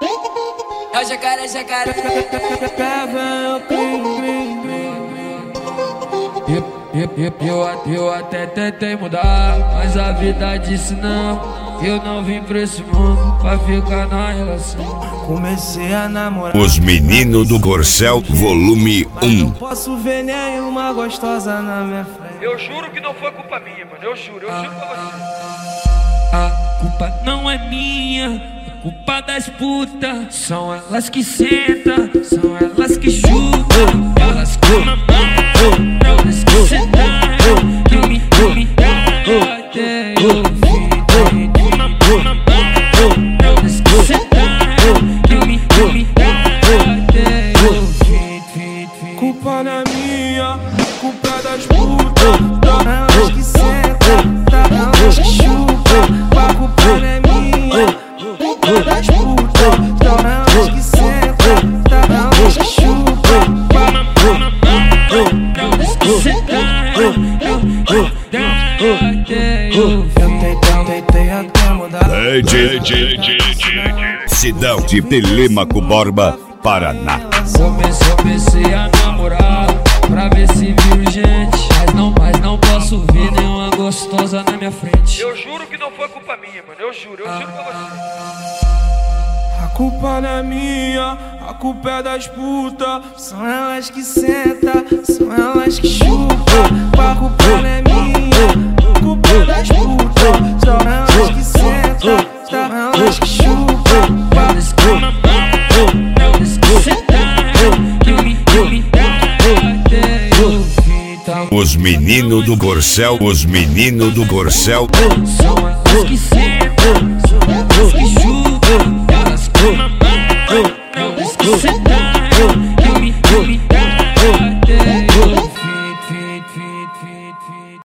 É o jacaré, jacaré. Eu até tentei mudar, mas a vida disse não. Eu não vim pra esse mundo pra ficar na relação. Comecei a namorar Os Meninos do Corcel, volume 1. Não posso ver nenhuma gostosa na minha frente. Eu juro que não foi culpa minha, mano. Eu juro pra você. A culpa não é minha, é culpa das putas. São elas que sentam, são elas que chupam, elas que mamam, elas que sedaram, que me dão até eu fim. Elas que sedaram, que me dão até eu fim. Culpa não é minha, culpa é das putas. Elas que sentam, elas que chupam. A culpa não é minha, culpa é das putas. Elas que sentam, elas que chupam. Elas que sedaram, até eu Tentei até mudar. Cidão de Telêmaco Borba, Paraná. Comecei a namorar pra ver se vira gente, mas não posso ver nenhuma gostosa na minha frente. Eu juro que não foi culpa minha, mano. Eu juro pra você. A culpa não é minha, a culpa é das putas. São elas que sentam, são elas que chupam. A culpa não é minha, a culpa é das putas. São elas que sentam, são elas que chupam. Elas que mamam, elas que sedaram, que me dão até eu fim. Os Meninos do Corcel, os Meninos do Corcel. São elas que sentam,